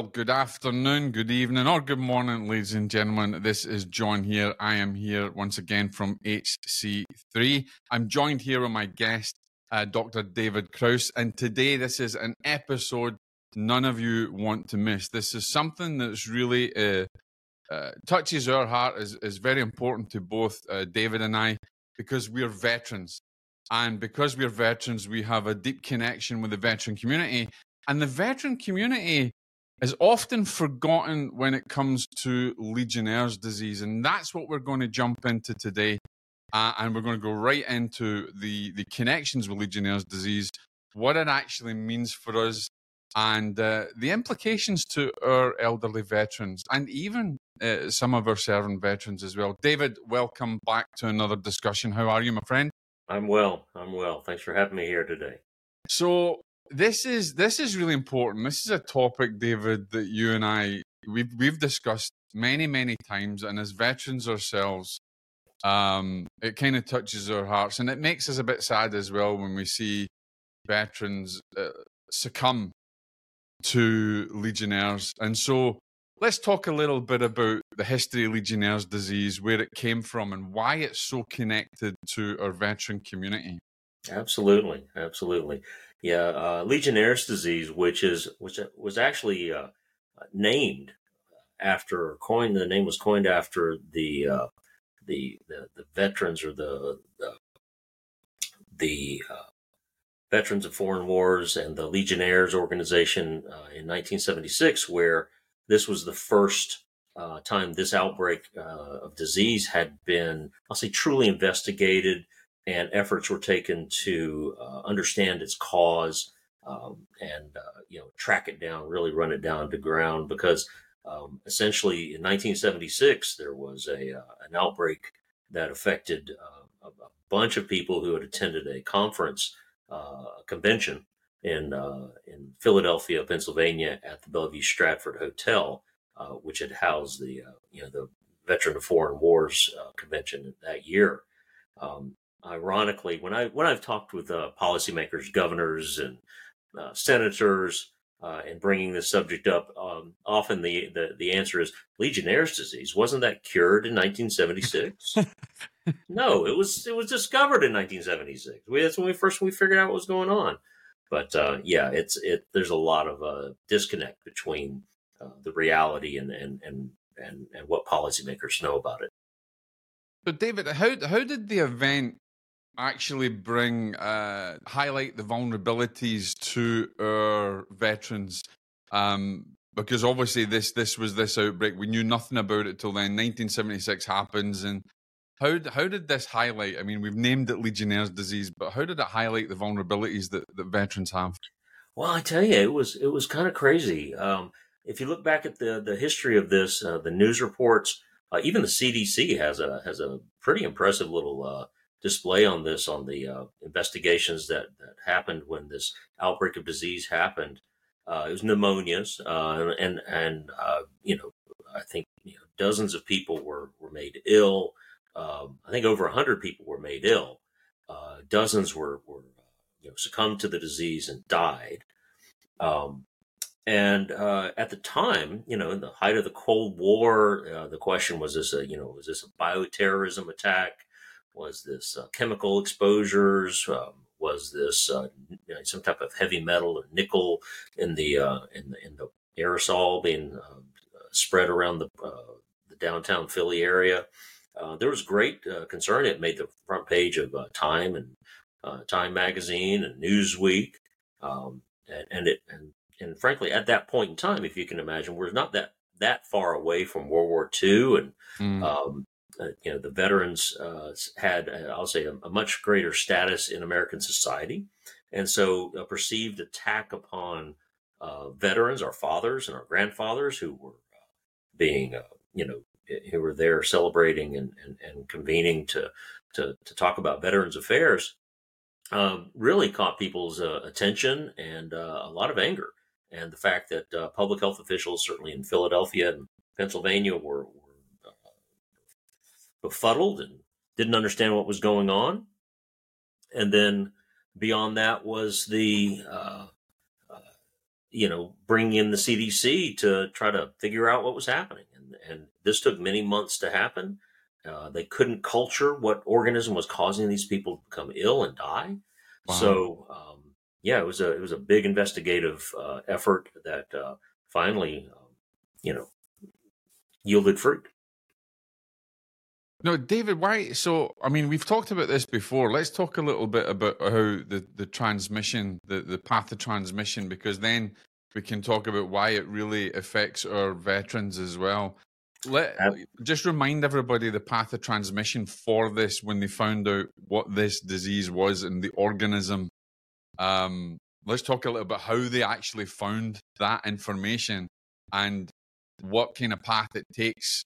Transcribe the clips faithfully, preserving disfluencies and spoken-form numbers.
good afternoon, good evening, or good morning, ladies and gentlemen. This is John here. I am here once again from H C three. I'm joined here with my guest, uh, Doctor David Krause, and today this is an episode none of you want to miss. This is something that's really uh, uh, touches our heart, is, is very important to both uh, David and I, because we're veterans. And because we're veterans, we have a deep connection with the veteran community. And the veteran community is often forgotten when it comes to Legionnaire's disease. And that's what we're going to jump into today. Uh, and we're going to go right into the, the connections with Legionnaire's disease, what it actually means for us, and uh, the implications to our elderly veterans, and even uh, some of our serving veterans as well. David, welcome back to another discussion. How are you, my friend? I'm well. I'm well. Thanks for having me here today. So this is this is really important. This is a topic, David, that you and I we've we've discussed many many times, and as veterans ourselves, um, it kind of touches our hearts, and it makes us a bit sad as well when we see veterans uh, succumb to Legionnaire's. And so let's talk a little bit about the history of Legionnaire's disease, where it came from, and why it's so connected to our veteran community. Absolutely, absolutely. Yeah, uh, Legionnaire's disease, which is which was actually uh, named after coined. The name was coined after the uh, the, the the veterans or the the, the uh, veterans of foreign wars and the Legionnaires organization uh, in nineteen seventy-six, where this was the first uh, time this outbreak uh, of disease had been, I'll say, truly investigated, and efforts were taken to uh, understand its cause um, and uh, you know track it down, really run it down to ground. Because um, essentially, in nineteen seventy-six, there was a uh, an outbreak that affected uh, a, a bunch of people who had attended a conference, uh, a convention in uh, in Philadelphia, Pennsylvania, at the Bellevue Stratford Hotel, uh, which had housed the uh, you know the Veteran of Foreign Wars uh, convention that year. Um, Ironically, when I when I've talked with uh, policymakers, governors, and uh, senators, uh, and bringing this subject up, um, often the, the the answer is Legionnaire's disease. Wasn't that cured in nineteen seventy-six? No, it was it was discovered in nineteen seventy-six. We, that's when we first we figured out what was going on. But uh, yeah, it's it. There's a lot of uh, disconnect between uh, the reality and and and and and what policymakers know about it. But David, how how did the event actually bring uh, highlight the vulnerabilities to our veterans? Um, because obviously this this was this outbreak. We knew nothing about it till then. nineteen seventy-six happens, and how how did this highlight? I mean, we've named it Legionnaire's disease, but how did it highlight the vulnerabilities that, that veterans have? Well, I tell you, it was it was kind of crazy. Um, if you look back at the the history of this, uh, the news reports, uh, even the C D C has a has a pretty impressive little uh, display on this, on the uh, investigations that, that happened when this outbreak of disease happened. Uh, it was pneumonias, uh, and and uh, you know, I think you know, dozens of people were were made ill. Um, I think over a hundred people were made ill. Uh, dozens were were you know succumbed to the disease and died. Um, and uh, at the time, you know, in the height of the Cold War, uh, the question was: this a you know was this a bioterrorism attack? Was this uh, chemical exposures? Um, was this uh, you know, some type of heavy metal or nickel in the uh, in the in the aerosol being uh, spread around the uh, the downtown Philly area? Uh, there was great uh, concern. It made the front page of uh, Time and uh, Time magazine and Newsweek, um, and, and it and and frankly, at that point in time, if you can imagine, we're not that that far away from World War Two, and mm. um, Uh, you know, the veterans uh, had, uh, I'll say, a, a much greater status in American society. And so a perceived attack upon uh, veterans, our fathers and our grandfathers who were uh, being, uh, you know, who were there celebrating and, and, and convening to, to, to talk about veterans affairs, uh, really caught people's uh, attention and uh, a lot of anger. And the fact that uh, public health officials, certainly in Philadelphia and Pennsylvania, were, were befuddled and didn't understand what was going on. And then beyond that was the uh, uh, you know, bring in the C D C to try to figure out what was happening. And, and this took many months to happen. Uh, they couldn't culture what organism was causing these people to become ill and die. Wow. So, um, yeah, it was a it was a big investigative uh, effort that uh, finally, um, you know, yielded fruit. No, David, why? So, I mean, we've talked about this before. Let's talk a little bit about how the, the transmission, the, the path of transmission, because then we can talk about why it really affects our veterans as well. Let just remind everybody the path of transmission for this when they found out what this disease was and the organism. Um, let's talk a little bit how they actually found that information and what kind of path it takes.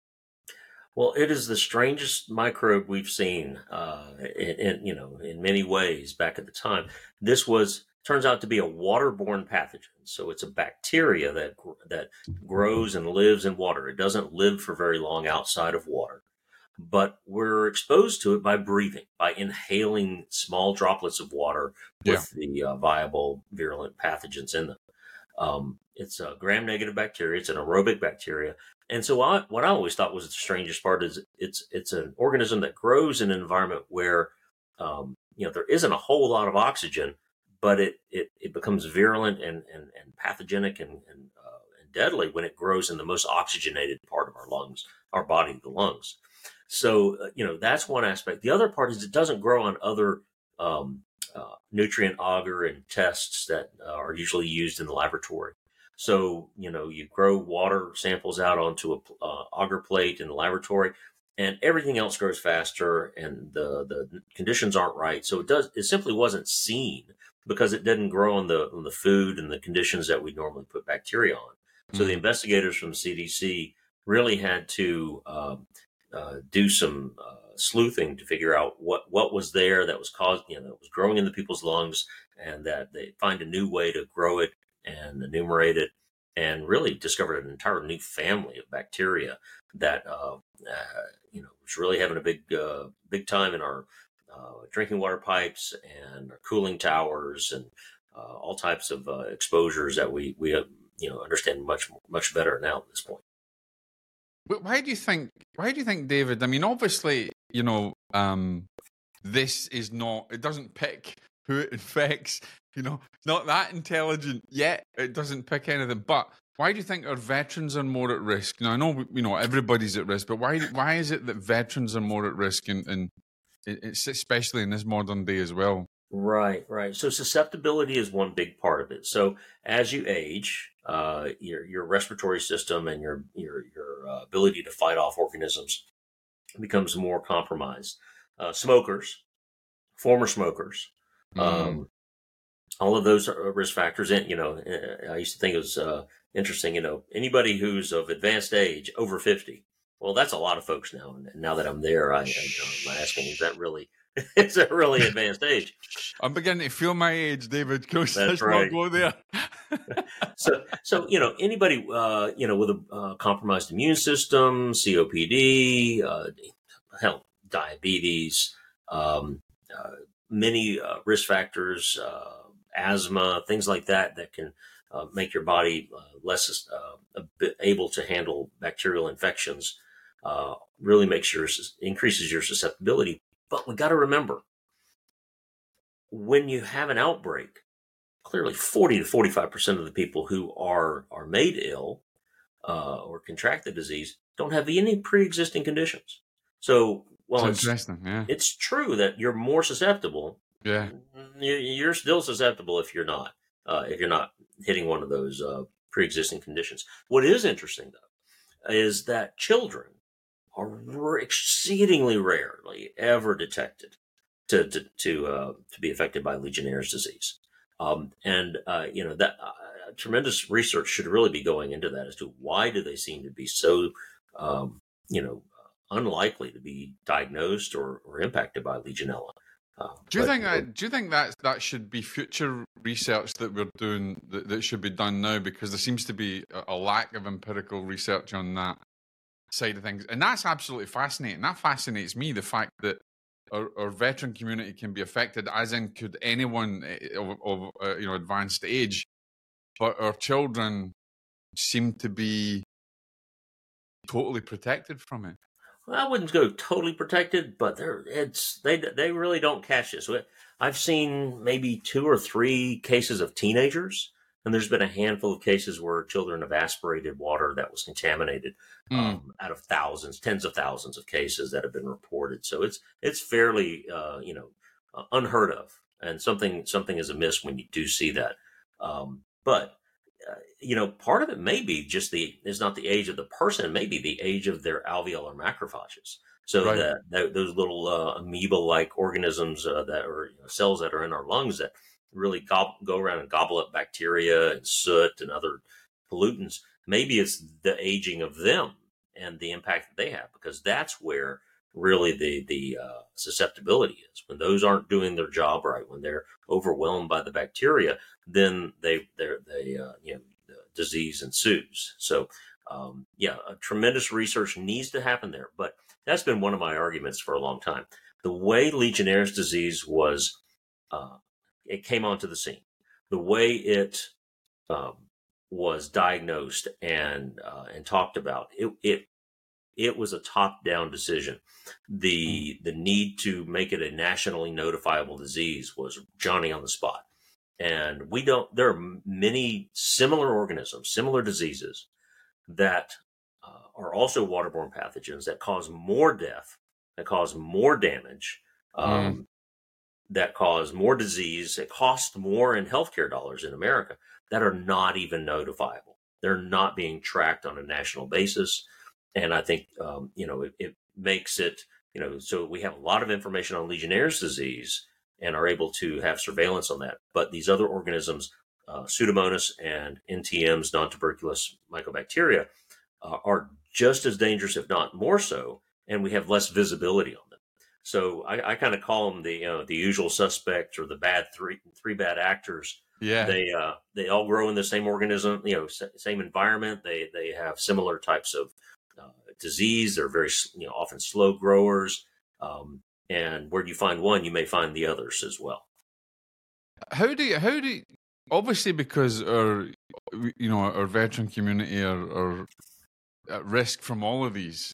Well, it is the strangest microbe we've seen, uh, in, in you know, in many ways. Back at the time, this was turns out to be a waterborne pathogen. So it's a bacteria that that grows and lives in water. It doesn't live for very long outside of water, but we're exposed to it by breathing, by inhaling small droplets of water with yeah. the uh, viable virulent pathogens in them. Um, it's a gram-negative bacteria. It's an aerobic bacteria. And so I, what I always thought was the strangest part is it's it's an organism that grows in an environment where um, you know there isn't a whole lot of oxygen, but it it, it becomes virulent and and, and pathogenic and and, uh, and deadly when it grows in the most oxygenated part of our lungs, our body, the lungs. So uh, you know that's one aspect. The other part is it doesn't grow on other um, uh, nutrient agar and tests that uh, are usually used in the laboratory. So, you know, you grow water samples out onto a uh, agar plate in the laboratory, and everything else grows faster, and the, the conditions aren't right. So it does. It simply wasn't seen because it didn't grow on the on the food and the conditions that we normally put bacteria on. So mm-hmm. the investigators from C D C really had to um, uh, do some uh, sleuthing to figure out what what was there that was caused, you know, that was growing in the people's lungs, and that they find a new way to grow it and enumerate it, and really discovered an entire new family of bacteria that uh, uh, you know was really having a big uh, big time in our uh, drinking water pipes and our cooling towers and uh, all types of uh, exposures that we we uh, you know understand much much better now at this point. But why do you think? Why do you think, David? I mean, obviously, you know, um, this is not. It doesn't pick who it infects. You know, it's not that intelligent yet. It doesn't pick anything. But why do you think our veterans are more at risk? Now, I know, you know, everybody's at risk, but why why is it that veterans are more at risk, and, and it's especially in this modern day as well? Right, right. So susceptibility is one big part of it. So as you age, uh, your your respiratory system and your your your uh, ability to fight off organisms becomes more compromised. Uh, smokers, former smokers, mm. um, all of those are risk factors. And, you know, I used to think it was uh, interesting, you know, anybody who's of advanced age over fifty. Well, that's a lot of folks now. And now that I'm there, I, I, I'm asking, is that really, is that really advanced age? I'm beginning to feel my age, David. Let's that's right. not go there. so, so, you know, anybody, uh, you know, with a uh, compromised immune system, C O P D, uh, hell, diabetes, um, uh, many uh, risk factors, uh, asthma, things like that, that can uh, make your body uh, less uh, a bit able to handle bacterial infections, uh, really makes your, increases your susceptibility. But we got to remember, when you have an outbreak, clearly forty to forty-five percent of the people who are, are made ill uh, or contract the disease don't have any pre-existing conditions. So, well, it's, interesting. Yeah. It's true that you're more susceptible. Yeah, you're still susceptible if you're not uh, if you're not hitting one of those uh, pre-existing conditions. What is interesting, though, is that children are exceedingly rarely ever detected to to to, uh, to be affected by Legionnaire's disease, um, and uh, you know that uh, tremendous research should really be going into that as to why do they seem to be so um, you know unlikely to be diagnosed or, or impacted by Legionella. Uh, do you but, think that? Do you think that that should be future research that we're doing that, that should be done now? Because there seems to be a, a lack of empirical research on that side of things, and that's absolutely fascinating. That fascinates me. The fact that our, our veteran community can be affected, as in, could anyone of, of uh, you know advanced age but our children seem to be totally protected from it. Well, I wouldn't go totally protected, but they're it's they they really don't catch this. I've seen maybe two or three cases of teenagers, and there's been a handful of cases where children have aspirated water that was contaminated. Mm. Um, out of thousands, tens of thousands of cases that have been reported. So it's it's fairly uh, you know uh, unheard of, and something something is amiss when you do see that. Um, but uh, you know, part of it may be just the is not the age of the person, it may be the age of their alveolar macrophages. So Right. that, that those little uh, amoeba-like organisms uh, that are you know, cells that are in our lungs that really gob- go around and gobble up bacteria and soot and other pollutants. Maybe it's the aging of them and the impact that they have, because that's where really the the uh, susceptibility is. When those aren't doing their job right, when they're overwhelmed by the bacteria, then they they they uh, you know the disease ensues. So um, yeah, a tremendous research needs to happen there. But that's been one of my arguments for a long time. The way Legionnaire's disease was, uh, it came onto the scene, the way it um, was diagnosed and uh, and talked about, it it it was a top-down decision. The the need to make it a nationally notifiable disease was Johnny on the spot. And we don't, there are many similar organisms, similar diseases that uh, are also waterborne pathogens that cause more death, that cause more damage, um, Mm. that cause more disease, that cost more in healthcare dollars in America, that are not even notifiable. They're not being tracked on a national basis. And I think, um, you know, it, it makes it, you know, so we have a lot of information on Legionnaire's disease and are able to have surveillance on that. But these other organisms, uh, Pseudomonas and N T Ms, non-tuberculous mycobacteria, uh, are just as dangerous, if not more so, and we have less visibility on them. So I, I kind of call them the you know, the usual suspects, or the bad three three bad actors. Yeah. They uh, they all grow in the same organism, you know, same environment. They they have similar types of uh, disease. They're very you know often slow growers. Um, and where you find one, you may find the others as well. How do you, how do you, obviously, because our, you know, our veteran community are, are at risk from all of these.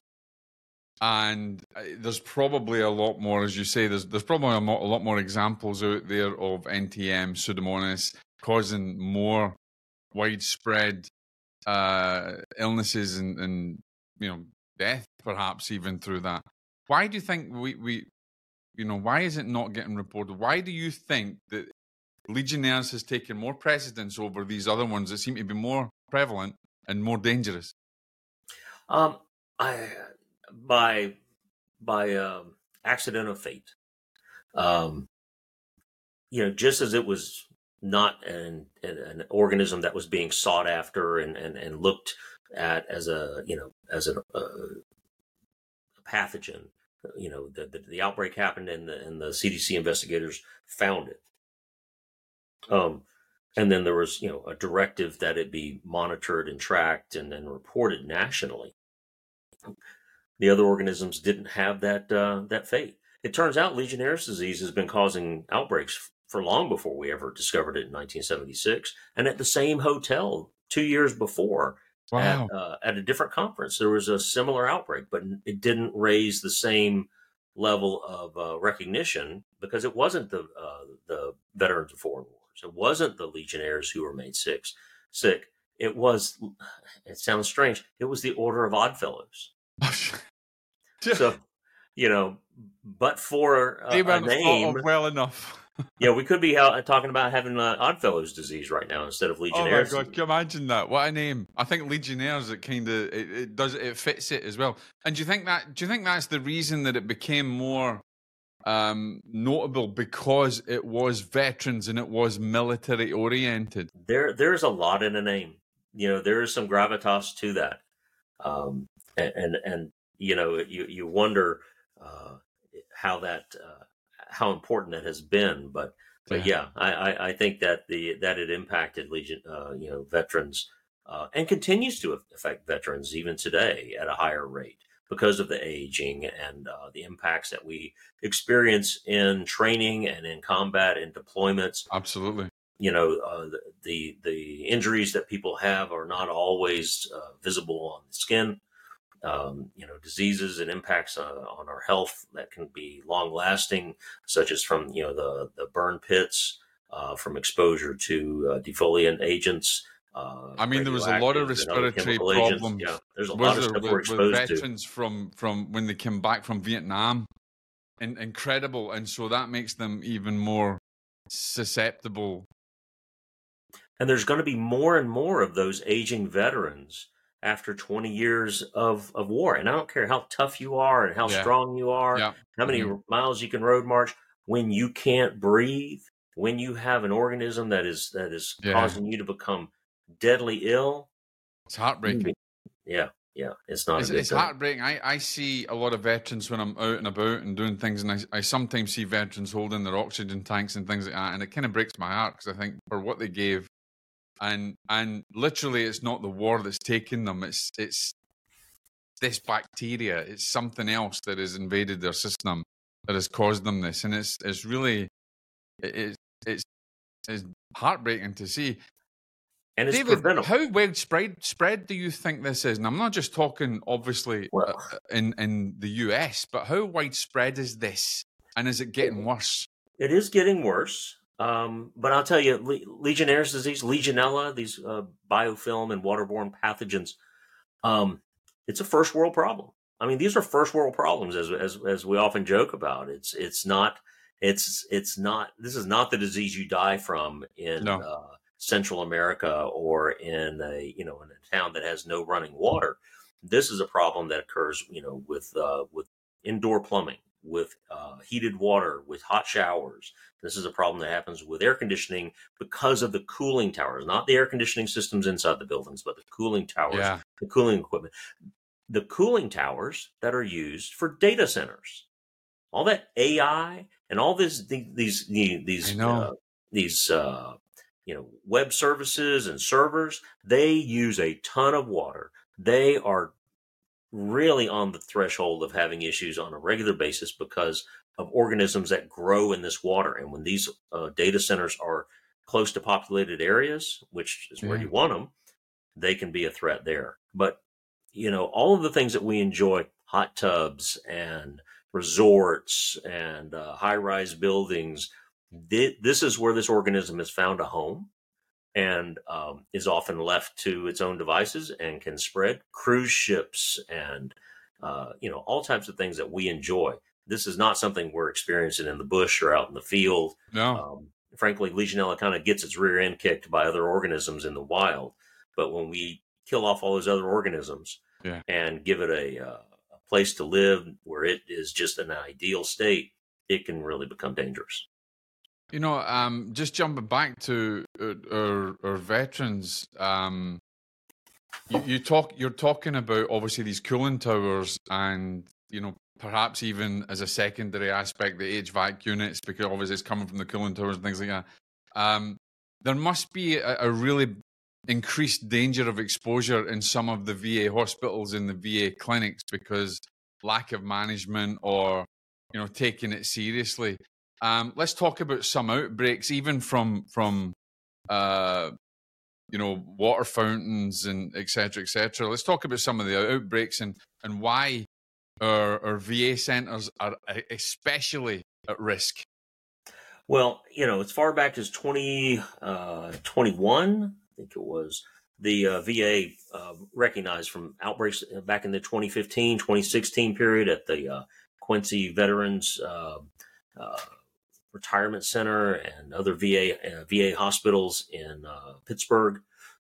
And there's probably a lot more, as you say, there's there's probably a, mo- a lot more examples out there of N T M, Pseudomonas, causing more widespread uh, illnesses and, and, you know, death, perhaps even through that. Why do you think we, we, you know, why is it not getting reported? Why do you think that Legionnaires has taken more precedence over these other ones that seem to be more prevalent and more dangerous? Um, I by by um, accident of fate. Um, you know, just as it was not an, an an organism that was being sought after and and, and looked at as a you know as a, a pathogen. You know, the, the the outbreak happened and the and the C D C investigators found it. Um, and then there was you know a directive that it be monitored and tracked and then reported nationally. The other organisms didn't have that uh, that fate. It turns out Legionnaire's disease has been causing outbreaks for long before we ever discovered it in nineteen seventy-six, and at the same hotel two years before. Wow. At uh, at a different conference, there was a similar outbreak, but it didn't raise the same level of uh, recognition because it wasn't the uh, the veterans of foreign wars. It wasn't the Legionnaires who were made sick. Sick. It was. It sounds strange. It was the Order of Oddfellows. So, you know, but for a, they a weren't name, thought of well enough. yeah, we could be uh, talking about having uh, Oddfellows disease right now instead of Legionnaire's. Oh my God! Can you imagine that? What a name! I think Legionnaires. It kind of it, it does it fits it as well. And do you think that? Do you think that's the reason that it became more um, notable because it was veterans and it was military oriented? There, there's a lot in a name. You know, there is some gravitas to that, um, and, and and you know, you you wonder uh, how that uh, how important that has been, but. But yeah, yeah I, I, I think that the that it impacted Legion, uh, you know, veterans, uh, and continues to affect veterans even today at a higher rate because of the aging and uh, the impacts that we experience in training and in combat and deployments. Absolutely. you know, uh, the, the the injuries that people have are not always uh, visible on the skin. Um, you know, diseases and impacts uh, on our health that can be long lasting, such as from, you know, the, the burn pits, uh, from exposure to uh, defoliant agents, uh, I mean, there was a lot of radioactives and other respiratory chemical agents. Yeah, problems, there's a was lot of there, stuff we're with, with exposed to. veterans from, from when they came back from Vietnam. In, incredible. And so that makes them even more susceptible. And there's going to be more and more of those aging veterans after twenty years of, of war. And I don't care how tough you are and how Yeah. strong you are, Yeah. how many mm-hmm. miles you can road march. When you can't breathe, when you have an organism that is that is Yeah. causing you to become deadly ill, it's heartbreaking. Yeah, yeah, it's not It's, a good it's thing. heartbreaking. I, I see a lot of veterans when I'm out and about and doing things, and I, I sometimes see veterans holding their oxygen tanks and things like that, and it kind of breaks my heart because I think for what they gave, and and literally, it's not the war that's taken them. It's it's this bacteria. It's something else that has invaded their system that has caused them this, and it's it's really it, it's it's heartbreaking to see. And it's David, preventable. how widespread spread do you think this is? And I'm not just talking, obviously, Well, uh, in in the U S, but how widespread is this? And is it getting worse? It is getting worse. Um, but I'll tell you, Le- Legionnaire's disease, Legionella, these uh, biofilm and waterborne pathogens, um, it's a first world problem. I mean, these are first world problems, as as as we often joke about. It's it's not it's it's not. This is not the disease you die from in No. uh, Central America or in a you know in a town that has no running water. This is a problem that occurs, you know, with uh, with indoor plumbing, with uh, heated water, with hot showers. This is a problem that happens with air conditioning because of the cooling towers, not the air conditioning systems inside the buildings, but the cooling towers, Yeah. the cooling equipment, the cooling towers that are used for data centers. All that A I and all this, these, these, these, uh, these, uh, you know, web services and servers, they use a ton of water. They are really on the threshold of having issues on a regular basis because of organisms that grow in this water. And when these uh, data centers are close to populated areas, which is where Yeah. you want them, they can be a threat there. But, you know, all of the things that we enjoy, hot tubs and resorts and uh, high-rise buildings, th- this is where this organism has found a home and um, is often left to its own devices and can spread. Cruise ships and, uh, you know, all types of things that we enjoy. This is not something we're experiencing in the bush or out in the field. No. Um, frankly, Legionella kind of gets its rear end kicked by other organisms in the wild. But when we kill off all those other organisms yeah. and give it a, uh, a place to live where it is just an ideal state, it can really become dangerous. You know, um, just jumping back to our, our veterans, um, you, you talk. You're talking about obviously these cooling towers, and you know, perhaps even as a secondary aspect, the H V A C units, because obviously it's coming from the cooling towers and things like that. Um, there must be a, a really increased danger of exposure in some of the V A hospitals and the V A clinics because lack of management or you know taking it seriously. Um, let's talk about some outbreaks, even from from uh, you know water fountains and et cetera, et cetera. Let's talk about some of the outbreaks and and why our, our V A centers are especially at risk. Well, you know, as far back as twenty twenty-one, I think it was, the uh, V A uh, recognized from outbreaks back in the twenty fifteen, twenty sixteen period at the uh, Quincy Veterans uh, uh, Retirement Center and other V A uh, V A hospitals in uh, Pittsburgh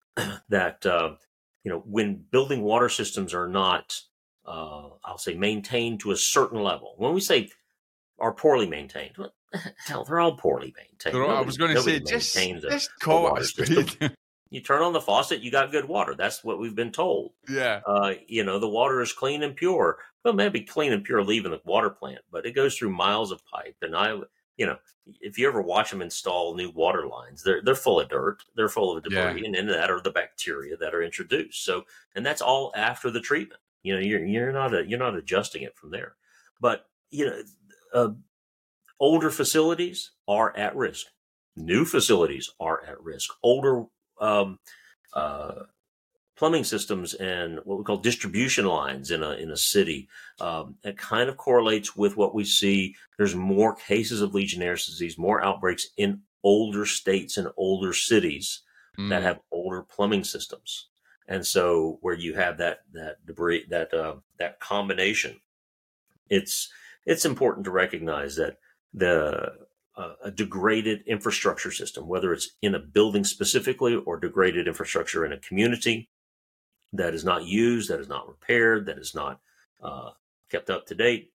that uh, you know when building water systems are not, uh, I'll say, maintained to a certain level. When we say are poorly maintained, well, hell, they're all poorly maintained. All, nobody, I was going to say, just, maintains a, just a call water it a system. speed. You turn on the faucet, you got good water. That's what we've been told. Yeah. Uh, you know, the water is clean and pure. Well, maybe clean and pure leaving the water plant, but it goes through miles of pipe. And I, you know, if you ever watch them install new water lines, they're they're full of dirt, they're full of debris, Yeah. and in that are the bacteria that are introduced. So, and that's all after the treatment. You know, you're you're not a, you're not adjusting it from there. But you know, uh, older facilities are at risk. New facilities are at risk. Older um, uh, plumbing systems and what we call distribution lines in a in a city, um, it kind of correlates with what we see. There's more cases of Legionnaire's disease, more outbreaks in older states and older cities that Mm. have older plumbing systems. And so where you have that that debris, that uh, that combination, it's it's important to recognize that the uh, a degraded infrastructure system, whether it's in a building specifically or degraded infrastructure in a community that is not used, that is not repaired, that is not uh, kept up to date,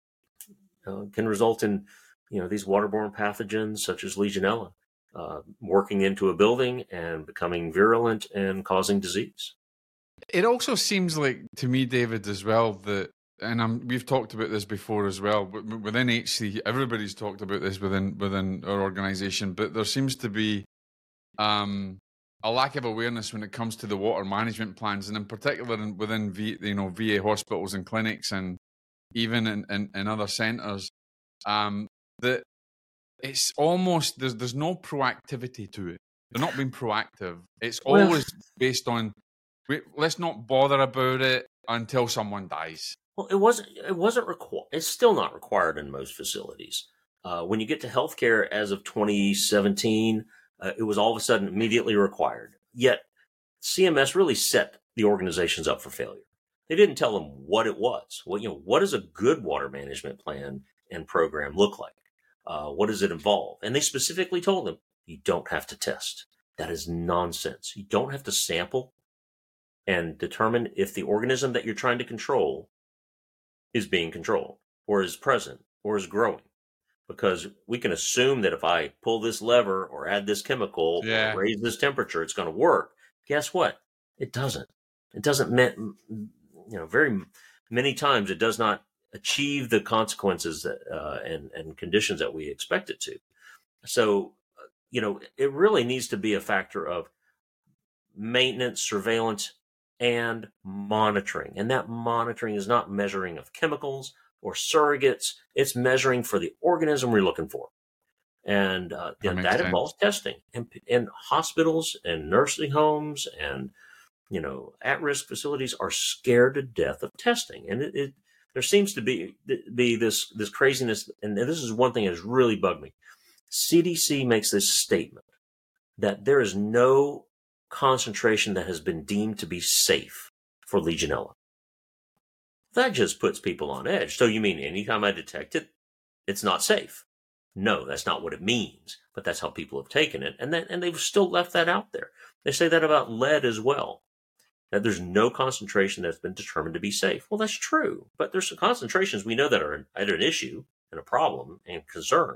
uh, can result in, you know, these waterborne pathogens such as Legionella uh, working into a building and becoming virulent and causing disease. It also seems like to me, David, as well, that, and I'm, we've talked about this before as well, but within H C, everybody's talked about this within within our organisation, but there seems to be um, a lack of awareness when it comes to the water management plans, and in particular in, within v, you know V A hospitals and clinics, and even in, in, in other centres, um, that it's almost there's there's no proactivity to it. They're not being proactive. It's Well, always based on, we, let's not bother about it until someone dies. well, it wasn't. It wasn't required. It's still not required in most facilities. Uh, when you get to healthcare, as of twenty seventeen, uh, it was all of a sudden immediately required. Yet C M S really set the organizations up for failure. They didn't tell them what it was. What you know, what does a good water management plan and program look like? Uh, what does it involve? And they specifically told them, you don't have to test. That is nonsense. You don't have to sample and determine if the organism that you're trying to control is being controlled or is present or is growing. Because we can assume that if I pull this lever or add this chemical Yeah. or raise this temperature, it's going to work. Guess what? It doesn't. It doesn't mean, you know, very many times it does not achieve the consequences that, uh, and, and conditions that we expect it to. So, you know, it really needs to be a factor of maintenance, surveillance, and monitoring. And that monitoring is not measuring of chemicals or surrogates. It's measuring for the organism we're looking for. And uh, That that, makes that sense. involves testing. And, and hospitals and nursing homes and, you know, at-risk facilities are scared to death of testing. And it, it there seems to be be this this craziness. And this is one thing that has really bugged me. C D C makes this statement that there is no concentration that has been deemed to be safe for Legionella. That just puts people on edge. So you mean anytime I detect it, it's not safe? No, that's not what it means, but that's how people have taken it. And that, and they've still left that out there. They say that about lead as well, that there's no concentration that's been determined to be safe. Well, that's true, but there's some concentrations we know that are either an issue and a problem and concern.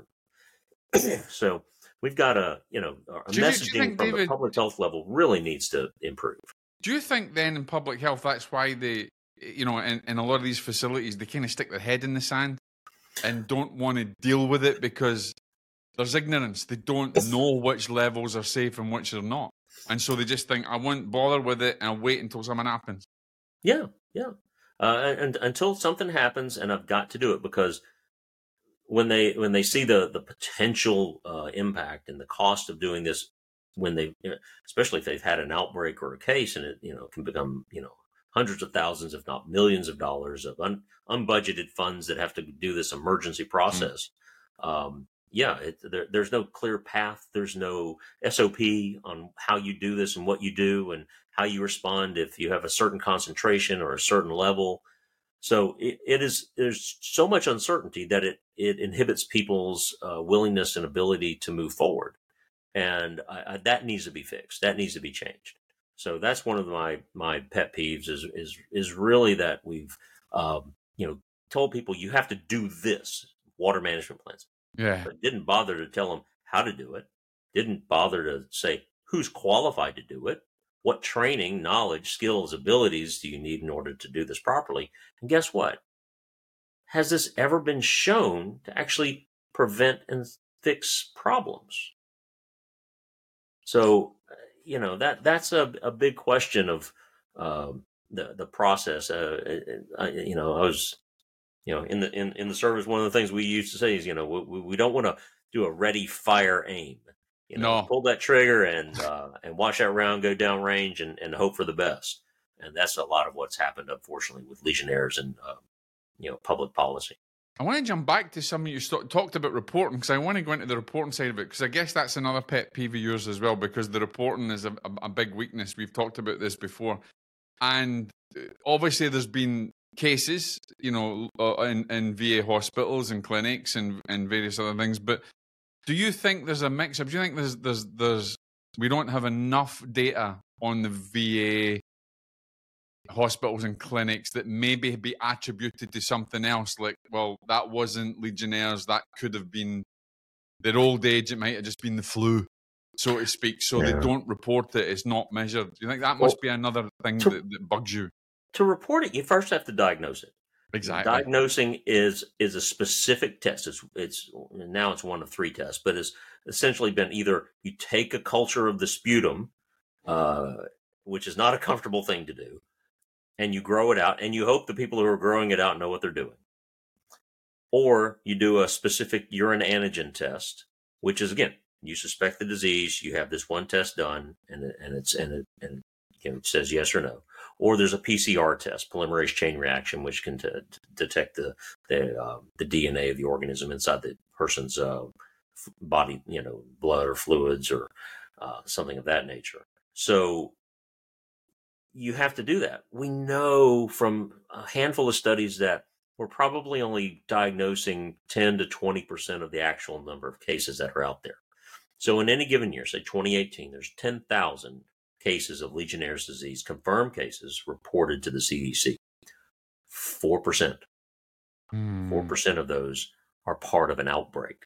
So we've got a, you know, our Do you- do you messaging think, from the David- public health level really needs to improve. Do you think then in public health that's why they, you know, in, in a lot of these facilities, they kind of stick their head in the sand and don't want to deal with it because there's ignorance. They don't know which levels are safe and which are not. And so they just think, I won't bother with it and I'll wait until something happens. Yeah, yeah. Uh, and, and until something happens, and I've got to do it, because when they when they see the the potential uh, impact and the cost of doing this, when they, especially if they've had an outbreak or a case, and it you know can become you know hundreds of thousands, if not millions of dollars of un, unbudgeted funds that have to do this emergency process. Mm. Um, yeah, it, there, there's no clear path. There's no S O P on how you do this and what you do and how you respond if you have a certain concentration or a certain level. So it, it is, there's so much uncertainty that it, it inhibits people's uh, willingness and ability to move forward. And I, I, that needs to be fixed. That needs to be changed. So that's one of my, my pet peeves is, is, is really that we've, um, you know, told people you have to do this, water management plans. Yeah. But didn't bother to tell them how to do it. Didn't bother to say who's qualified to do it. What training, knowledge, skills, abilities do you need in order to do this properly? And guess what? Has this ever been shown to actually prevent and fix problems? So, you know, that that's a, a big question of um, the the process. Uh, I, you know, I was, you know, in the in, in the service, one of the things we used to say is, you know, we, we don't want to do a ready, fire, aim. You know, No. pull that trigger and uh, and watch that round go down range and, and hope for the best. And that's a lot of what's happened, unfortunately, with Legionnaires and uh, you know public policy. I want to jump back to something you st- talked about reporting, because I want to go into the reporting side of it, because I guess that's another pet peeve of yours as well, because the reporting is a, a, a big weakness. We've talked about this before. And obviously there's been cases, you know, uh, in, in V A hospitals and clinics and, and various other things. But do you think there's a mix-up? Do you think there's, there's, there's, we don't have enough data on the V A hospitals and clinics that maybe be attributed to something else, like, well, that wasn't Legionnaires, that could have been their old age, it might have just been the flu, so to speak, so Yeah. they don't report it, it's not measured. Do you think that Well, must be another thing to, that, that bugs you? To report it, you first have to diagnose it. Exactly. Diagnosing is is a specific test. It's it's now it's one of three tests, but it's essentially been either you take a culture of the sputum, uh, which is not a comfortable thing to do, and you grow it out, and you hope the people who are growing it out know what they're doing. Or you do a specific urine antigen test, which is, again, you suspect the disease, you have this one test done, and it, and it's and it, and you know, it says yes or no. Or there's a P C R test, polymerase chain reaction, which can t- detect the the, uh, the D N A of the organism inside the person's uh, body, you know, blood or fluids or uh, something of that nature. So you have to do that. We know from a handful of studies that we're probably only diagnosing ten to twenty percent of the actual number of cases that are out there. So in any given year, say twenty eighteen, there's ten thousand cases of Legionnaire's disease, confirmed cases reported to the C D C. four percent. Hmm. four percent of those are part of an outbreak.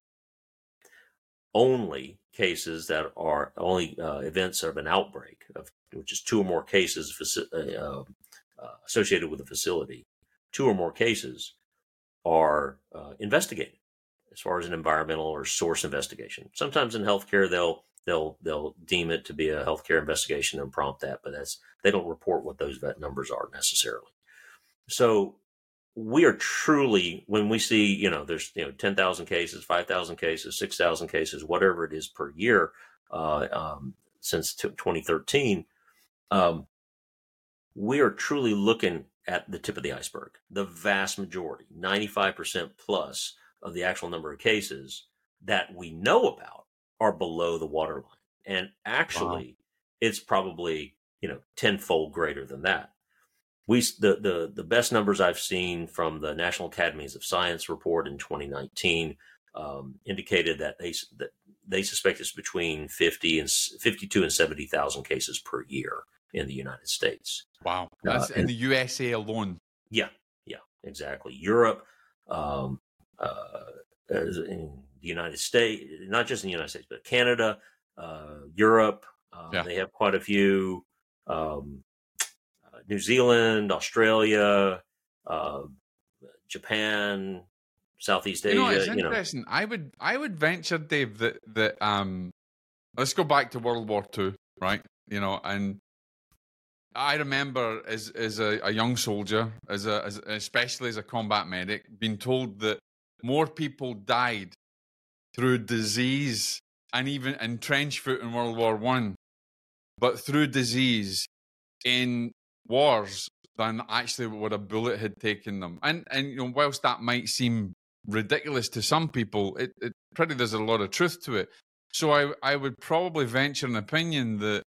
Only cases that are, only uh, events of an outbreak, of which is two or more cases faci- uh, uh, associated with a facility, two or more cases are uh, investigated as far as an environmental or source investigation. Sometimes in healthcare, they'll they'll they'll deem it to be a healthcare investigation and prompt that, but that's they don't report what those vet numbers are necessarily. So we are truly, when we see, you know, there's, you know, ten thousand cases, five thousand cases, six thousand cases, whatever it is per year uh, um, since t- twenty thirteen, um, we are truly looking at the tip of the iceberg. The vast majority, ninety-five percent plus of the actual number of cases that we know about are below the waterline. And actually, wow. It's probably, you know, tenfold greater than that. We the, the the best numbers I've seen from the National Academies of Science report in twenty nineteen um, indicated that they that they suspect it's between fifty and fifty-two and seventy thousand cases per year in the United States. Wow, that's uh, in and, the U S A alone. Yeah, yeah, exactly. Europe, um, uh, in the United States, not just in the United States, but Canada, uh, Europe. Uh, yeah. They have quite a few. Um, New Zealand, Australia, uh, Japan, Southeast Asia. You know, it's you interesting. Know. I would, I would venture, Dave, that that um, let's go back to World War Two, right? You know, and I remember as as a, a young soldier, as a as, especially as a combat medic, being told that more people died through disease and even in trench foot in World War One, but through disease in wars than actually what a bullet had taken them. And and you know, whilst that might seem ridiculous to some people, it, it pretty there's a lot of truth to it. So I I would probably venture an opinion that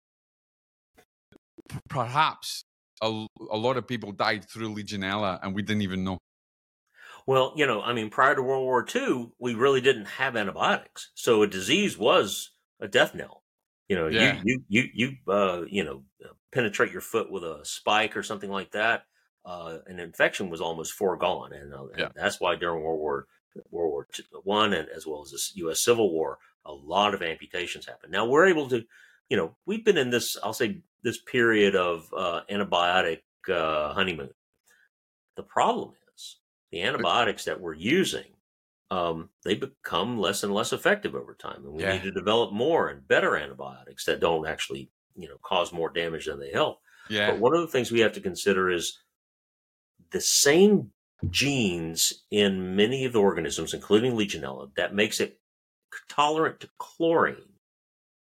perhaps a, a lot of people died through Legionella and we didn't even know. Well, you know, I mean, prior to World War Two, we really didn't have antibiotics, so a disease was a death knell. You know, yeah. you you you you uh, you know, penetrate your foot with a spike or something like that. Uh, an infection was almost foregone, and, uh, yeah. and that's why during World War World War One and as well as the U S Civil War, a lot of amputations happened. Now we're able to, you know, we've been in this, I'll say, this period of uh, antibiotic uh, honeymoon. The problem is the antibiotics that we're using. Um, they become less and less effective over time. And we yeah. need to develop more and better antibiotics that don't actually, you know, cause more damage than they help. Yeah. But one of the things we have to consider is the same genes in many of the organisms, including Legionella, that makes it tolerant to chlorine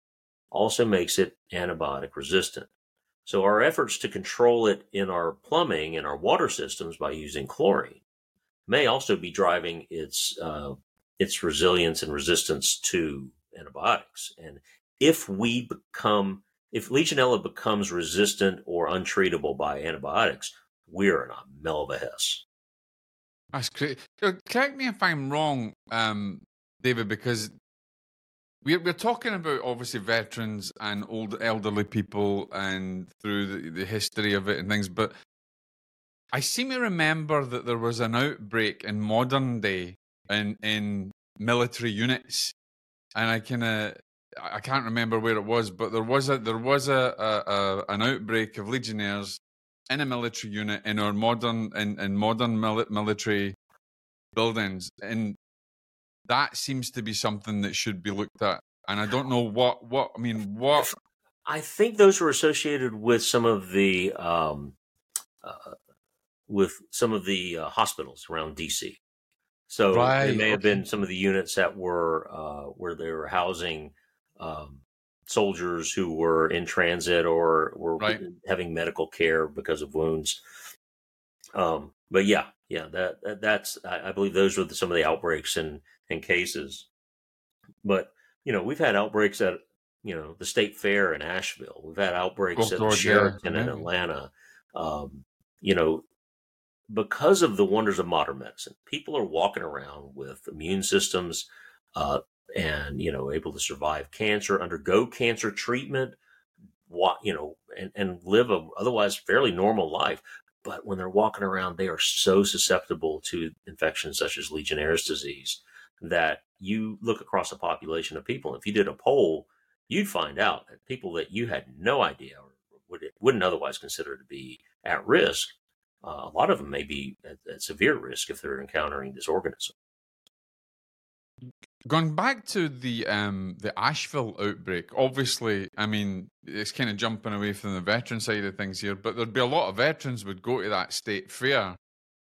also makes it antibiotic resistant. So our efforts to control it in our plumbing and our water systems by using chlorine may also be driving its uh, its resilience and resistance to antibiotics. And if we become, if Legionella becomes resistant or untreatable by antibiotics, we're in a mell of a hess. That's great. So correct me if I'm wrong, um, David, because we're we're talking about obviously veterans and old elderly people and through the, the history of it and things, but I seem to remember that there was an outbreak in modern day in in military units, and I kind of I can't remember where it was, but there was a there was a, a, a an outbreak of Legionnaires in a military unit in our modern in, in modern mili- military buildings, and that seems to be something that should be looked at. And I don't know what what I mean what I think those were associated with some of the um, uh, with some of the uh, hospitals around D C. So right they may have okay been some of the units that were uh, where they were housing um, soldiers who were in transit or were right. having medical care because of wounds. Um, but yeah, yeah, that, that that's I, I believe those were the, some of the outbreaks and and cases. But you know, we've had outbreaks at you know the State Fair in Asheville. We've had outbreaks Oh at the God, yeah, Sheraton in yeah. Atlanta. Um, you know, because of the wonders of modern medicine, people are walking around with immune systems uh, and, you know, able to survive cancer, undergo cancer treatment, wa- you know, and, and live a otherwise fairly normal life. But when they're walking around, they are so susceptible to infections such as Legionnaire's disease that you look across a population of people. If you did a poll, you'd find out that people that you had no idea or would, wouldn't otherwise consider to be at risk, uh, a lot of them may be at, at severe risk if they're encountering this organism. Going back to the um, the Asheville outbreak, obviously, I mean, it's kind of jumping away from the veteran side of things here, but there'd be a lot of veterans would go to that state fair,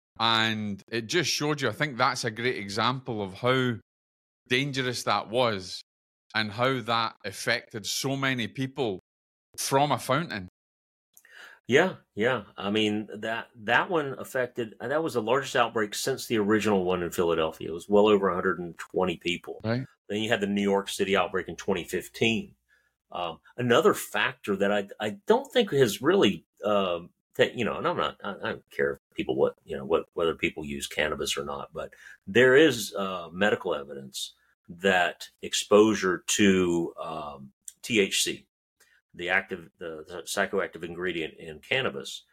and it just showed you. I think that's a great example of how dangerous that was, and how that affected so many people from a fountain. Yeah, yeah. I mean that that one affected. That was the largest outbreak since the original one in Philadelphia. It was well over one hundred twenty people. Right. Then you had the New York City outbreak in twenty fifteen. Um, another factor that I I don't think has really um, that you know, and I'm not I, I don't care if people what you know what whether people use cannabis or not, but there is uh, medical evidence that exposure to um, T H C, the active, the, the psychoactive ingredient in cannabis,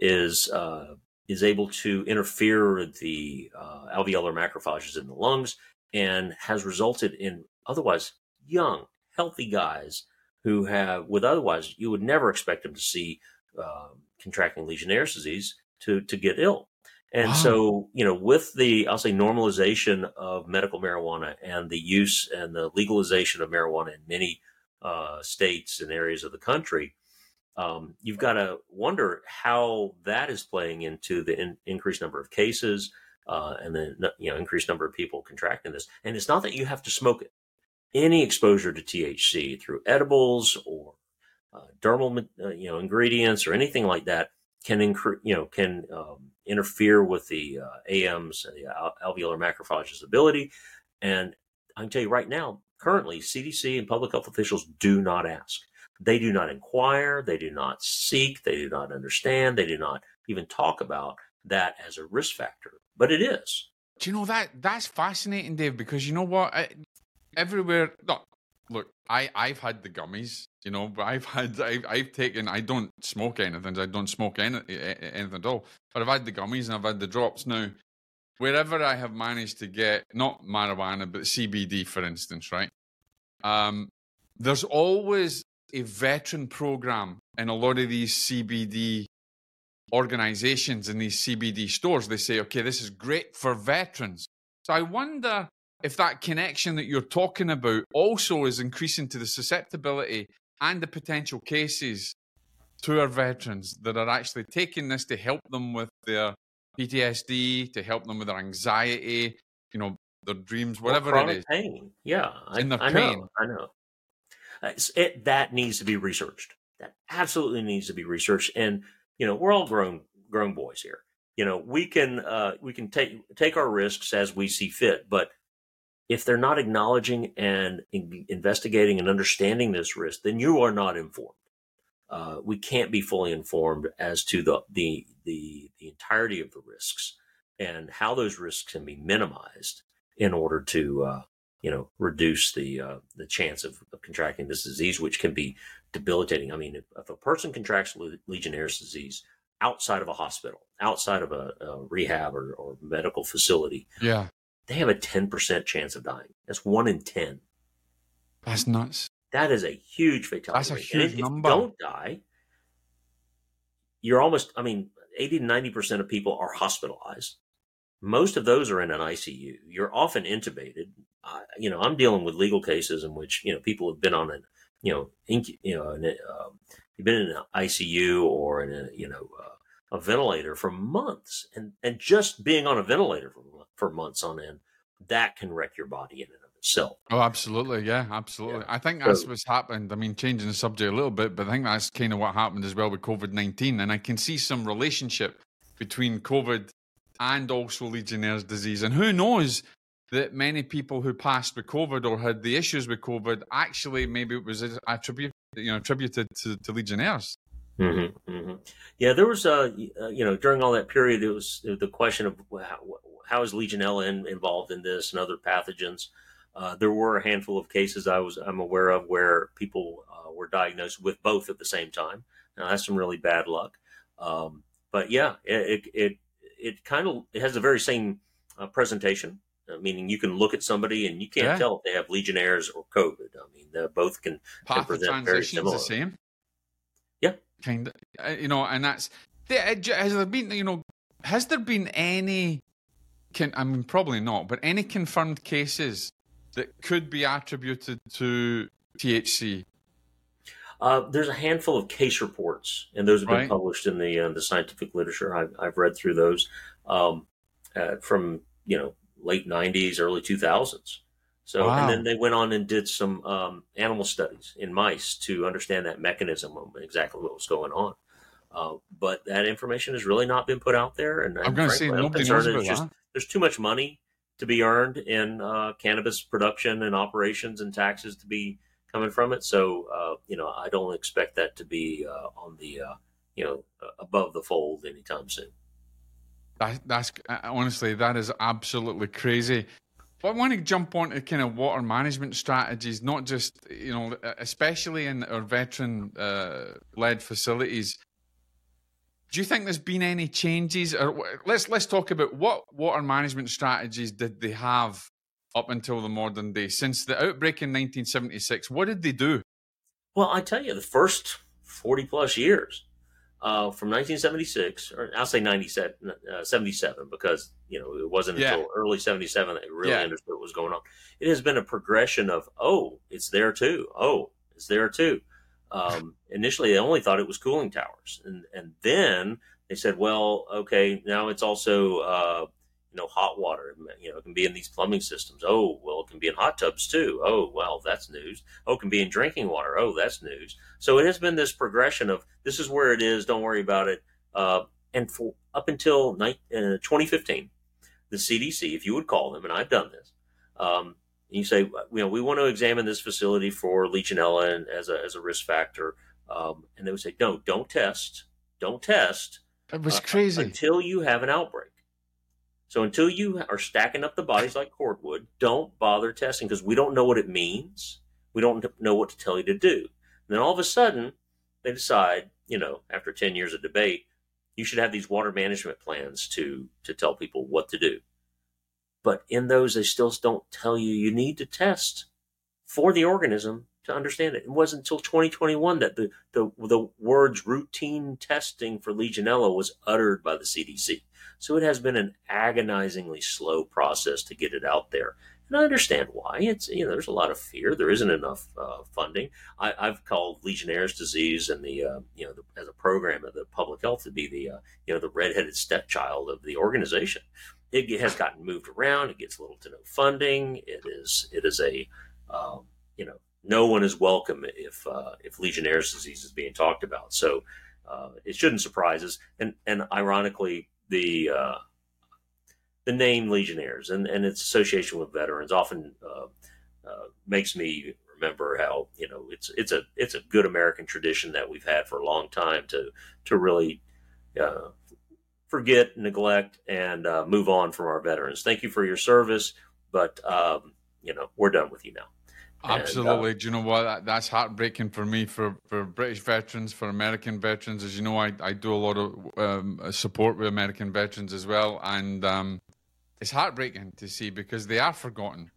is uh, is able to interfere with the uh, alveolar macrophages in the lungs and has resulted in otherwise young, healthy guys who have, with otherwise you would never expect them to see uh, contracting Legionnaire's disease to to get ill. And Wow. so, you know, with the, I'll say, normalization of medical marijuana and the use and the legalization of marijuana in many uh, states and areas of the country, um, you've got to wonder how that is playing into the in, increased number of cases uh, and the you know increased number of people contracting this. And it's not that you have to smoke it. Any exposure to T H C through edibles or uh, dermal uh, you know ingredients or anything like that can incre- you know can um, interfere with the uh, A Ms, the al- alveolar macrophages ability. And I can tell you right now, currently, C D C and public health officials do not ask. They do not inquire. They do not seek. They do not understand. They do not even talk about that as a risk factor. But it is. Do you know that that's fascinating, Dave? Because you know what, I, everywhere. Look, look, I I've had the gummies, you know, but I've had I've, I've taken. I don't smoke anything. I don't smoke any, anything at all. But I've had the gummies and I've had the drops now. Wherever I have managed to get, not marijuana, but C B D, for instance, right? Um, there's always a veteran program in a lot of these C B D organizations and these C B D stores. They say, okay, this is great for veterans. So I wonder if that connection that you're talking about also is increasing to the susceptibility and the potential cases to our veterans that are actually taking this to help them with their P T S D, to help them with their anxiety, you know, their dreams, whatever it is. Pain. Yeah, I, In their I pain. know. I know. It's- It, that needs to be researched. That absolutely needs to be researched. And, you know, we're all grown, grown boys here. You know, we can, uh, we can take, take our risks as we see fit, but if they're not acknowledging and in- investigating and understanding this risk, then you are not informed. Uh, we can't be fully informed as to the, the, the, the entirety of the risks and how those risks can be minimized in order to, uh, you know, reduce the, uh, the chance of, of contracting this disease, which can be debilitating. I mean, if, if a person contracts Legionnaire's disease outside of a hospital, outside of a, a rehab or, or medical facility, Yeah. they have a ten percent chance of dying. That's one in ten. That's nuts. That is a huge fatality That's a rate. huge and if, number. if you don't die, you're almost, I mean, eighty to ninety percent of people are hospitalized. Most of those are in an I C U. You're often intubated. Uh, you know, I'm dealing with legal cases in which, you know, people have been on an, you know, inc- you know, an, uh, you've been in an I C U or in a, you know, uh, a ventilator for months, and, and just being on a ventilator for, for months on end, that can wreck your body in and of itself. Oh, absolutely. Yeah, absolutely. Yeah. I think that's So- what's happened. I mean, changing the subject a little bit, but I think that's kind of what happened as well with COVID nineteen. And I can see some relationship between COVID and also Legionnaire's disease. And who knows that many people who passed with COVID or had the issues with COVID actually maybe it was attributed, you know, attributed to, to Legionnaire's. Mm-hmm, mm-hmm. Yeah, there was, uh, you know, during all that period, it was the question of how, how is Legionella in, involved in this and other pathogens. Uh, there were a handful of cases I was I'm aware of where people uh, were diagnosed with both at the same time. Now that's some really bad luck. Um, but yeah, it it it, it kind of it has the very same uh, presentation. Uh, meaning you can look at somebody and you can't Yeah. tell if they have Legionnaire's or COVID. I mean, they both can, can Path of present very transition's similar. the same. Yeah. Kind of, you know, and that's, has there been, you know, has there been any, can, I mean, probably not, but any confirmed cases that could be attributed to T H C? Uh, there's a handful of case reports, and those have been Right. published in the uh, the scientific literature. I've, I've read through those um, uh, from you know late nineties, early two thousands. So, Wow. and then they went on and did some um, animal studies in mice to understand that mechanism of exactly what was going on. Uh, but that information has really not been put out there, and, and I'm going to say frankly, I'm nobody concerned knows it's about just that. there's too much money to be earned in uh, cannabis production and operations and taxes to be coming from it. So, uh, you know, I don't expect that to be uh, on the, uh, you know, uh, above the fold anytime soon. That, that's honestly, that is absolutely crazy. But I want to jump on to kind of water management strategies, not just, you know, especially in our veteran uh, led facilities. Do you think there's been any changes? Or let's let's talk about what water management strategies did they have up until the modern day? Since the outbreak in nineteen seventy-six, what did they do? Well, I tell you, the first forty plus years, uh, from nineteen seventy-six, or I'll say ninety-seven, uh, seventy-seven, because, you know, it wasn't Yeah. until early seventy-seven that they really Yeah. understood what was going on. It has been a progression of, oh, it's there too. Oh, it's there too. Um, initially, they only thought it was cooling towers. And, and then they said, well, okay, now it's also, uh, you know, hot water. You know, it can be in these plumbing systems. Oh, well, it can be in hot tubs too. Oh, well, that's news. Oh, it can be in drinking water. Oh, that's news. So it has been this progression of this is where it is. Don't worry about it. Uh, and for up until ni- uh, twenty fifteen, the C D C, if you would call them, and I've done this, um, you say, you know, we want to examine this facility for Legionella and as a as a risk factor, um, and they would say, no, don't test, don't test. It was uh, crazy. until you have an outbreak. So until you are stacking up the bodies like cordwood, don't bother testing because we don't know what it means. We don't know what to tell you to do. And then all of a sudden, they decide, you know, after ten years of debate, you should have these water management plans to to tell people what to do. But in those, they still don't tell you you need to test for the organism to understand it. It wasn't until twenty twenty-one that the, the, the words routine testing for Legionella was uttered by the C D C. So it has been an agonizingly slow process to get it out there. And I understand why. It's, you know, there's a lot of fear. There isn't enough uh, funding. I, I've called Legionnaire's disease and the, uh, you know, the, as a program of the public health to be the, uh, you know, the redheaded stepchild of the organization. It has gotten moved around. It gets little to no funding. It is, it is a, um, you know, no one is welcome if uh, if Legionnaire's disease is being talked about. So uh, it shouldn't surprise us. And and ironically, the uh, the name Legionnaires and, and its association with veterans often uh, uh, makes me remember how, you know, it's it's a it's a good American tradition that we've had for a long time to to really uh, forget, neglect, and uh, move on from our veterans. Thank you for your service, but um, you know, we're done with you now. Absolutely. And, uh, Do you know what? That, that's heartbreaking for me, for, for British veterans, for American veterans. As you know, I, I do a lot of um, support with American veterans as well. And um, it's heartbreaking to see because they are forgotten.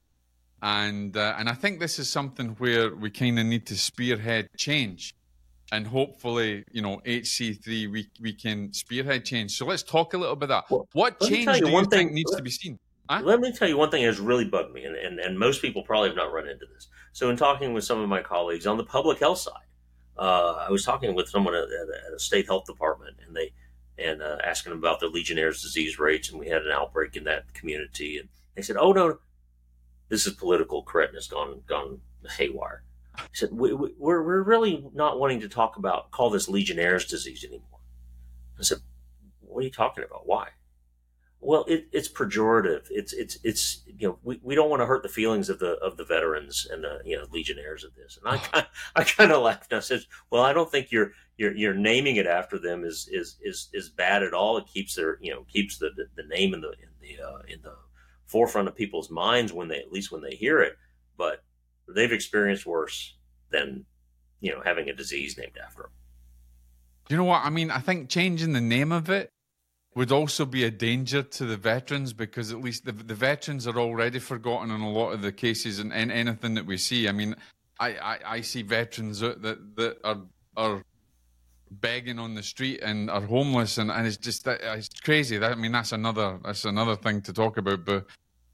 And uh, and I think this is something where we kind of need to spearhead change. And hopefully, you know, H C three, we, we can spearhead change. So let's talk a little bit about that. well, What let me change tell you do one you thing. think needs Let, to be seen? Huh? let me tell you one thing that has really bugged me, and, and, and most people probably have not run into this. So in talking with some of my colleagues on the public health side, uh, I was talking with someone at, at a state health department, and they and uh, asking them about the Legionnaire's disease rates, and we had an outbreak in that community, and they said, "Oh no, this is political correctness gone gone haywire." He said, we, we, "We're we're really not wanting to talk about call this Legionnaire's disease anymore." I said, "What are you talking about? Why?" Well, it, it's pejorative. It's it's it's you know we, we don't want to hurt the feelings of the of the veterans and the you know Legionnaires of this. And I kind I kind of laughed and I said, "Well, I don't think you're you're you're naming it after them is is is is bad at all. It keeps their you know keeps the the, the name in the in the uh, in the forefront of people's minds when they at least when they hear it. But they've experienced worse than you know having a disease named after them." You know what? I mean, I think changing the name of it would also be a danger to the veterans because at least the, the veterans are already forgotten in a lot of the cases and, and anything that we see. I mean, I, I, I see veterans that, that are are begging on the street and are homeless, and, and it's just it's crazy. That I mean, that's another that's another thing to talk about. But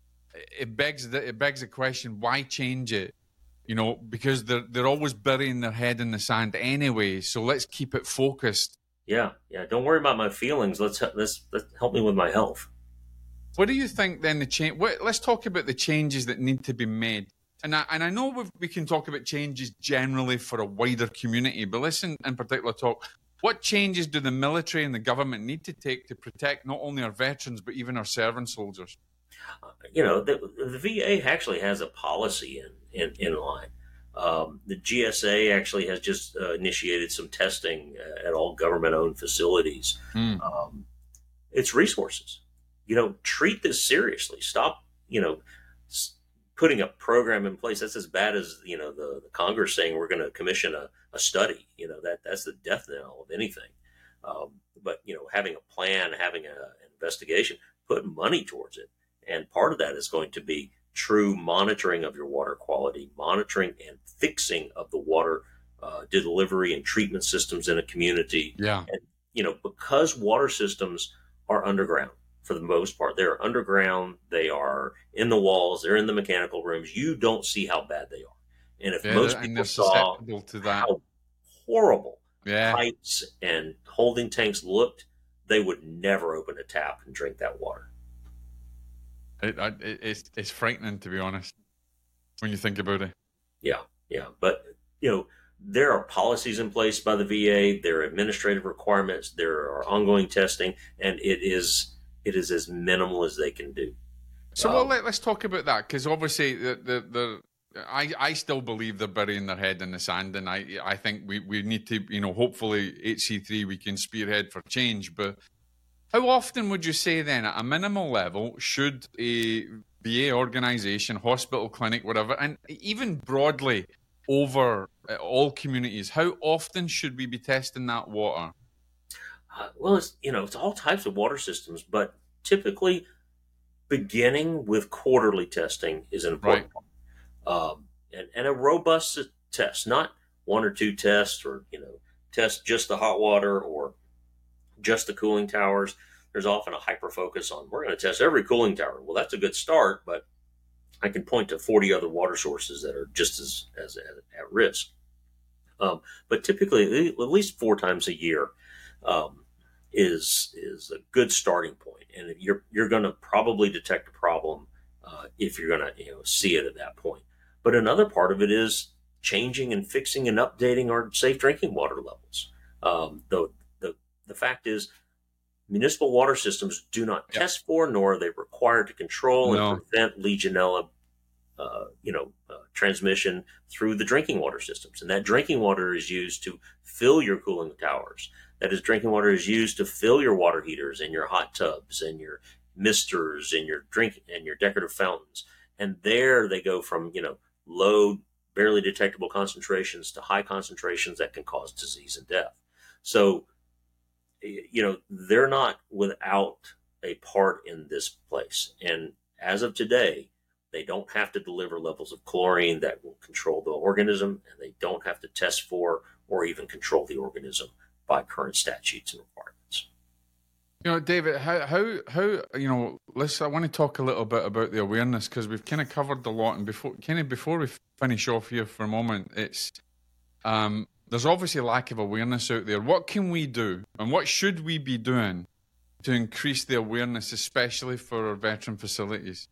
it begs the, it begs the question: why change it? You know, because they're they're always burying their head in the sand anyway. So let's keep it focused. Yeah, yeah. Don't worry about my feelings. Let's let's, let's help me with my health. What do you think then? The change. Let's talk about the changes that need to be made. And I and I know we've, we can talk about changes generally for a wider community, but listen in particular talk. What changes do the military and the government need to take to protect not only our veterans but even our serving soldiers? Uh, you know, the, the V A actually has a policy in in, in line. Um, the G S A actually has just uh, initiated some testing at all government-owned facilities. Mm. Um, it's resources. You know, treat this seriously. Stop, you know, s- putting a program in place. That's as bad as, you know, the, the Congress saying we're going to commission a, a study. You know, that that's the death knell of anything. Um, but, you know, having a plan, having a, an investigation, put money towards it. And part of that is going to be true monitoring of your water quality, monitoring and fixing of the water uh, delivery and treatment systems in a community. Yeah. And, you know, because water systems are underground for the most part, they're underground, they are in the walls, they're in the mechanical rooms. You don't see how bad they are. And if Yeah, most and people they're saw susceptible to that. how horrible Yeah. pipes and holding tanks looked, they would never open a tap and drink that water. It, it, it's it's frightening, to be honest, when you think about it. Yeah, yeah. But, you know, there are policies in place by the V A, there are administrative requirements, there are ongoing testing, and it is it is as minimal as they can do. So, Um, well, let, let's talk about that, because obviously, the, the, the, I, I still believe they're burying their head in the sand, and I I think we, we need to, you know, hopefully H C three we can spearhead for change, but how often would you say then, at a minimal level, should a V A organisation, hospital, clinic, whatever, and even broadly over uh, all communities, how often should we be testing that water? uh, well, it's, you know, it's all types of water systems, but typically beginning with quarterly testing is an important Right. part. Um, and, and a robust test, not one or two tests or, you know, test just the hot water or just the cooling towers. There's often a hyper focus on we're going to test every cooling tower. Well, that's a good start, but I can point to forty other water sources that are just as, as, as at risk. Um, but typically, at least four times a year um, is is a good starting point, and you're you're going to probably detect a problem uh, if you're going to you know see it at that point. But another part of it is changing and fixing and updating our safe drinking water levels. Um, the, the, the fact is, municipal water systems do not Yep. test for, nor are they required to control No. and prevent Legionella, uh, you know, uh, transmission through the drinking water systems. And that drinking water is used to fill your cooling towers. That is, drinking water is used to fill your water heaters and your hot tubs and your misters and your drink and your decorative fountains. And there they go from, you know, low, barely detectable concentrations to high concentrations that can cause disease and death. So, you know, they're not without a part in this place. And as of today, they don't have to deliver levels of chlorine that will control the organism, and they don't have to test for or even control the organism by current statutes and requirements. You know, David, how, how, how, you know, let's, I want to talk a little bit about the awareness, because we've kind of covered a lot. And before, kind of before we finish off here for a moment, it's, um, there's obviously a lack of awareness out there. What can we do, and what should we be doing to increase the awareness, especially for our veteran facilities?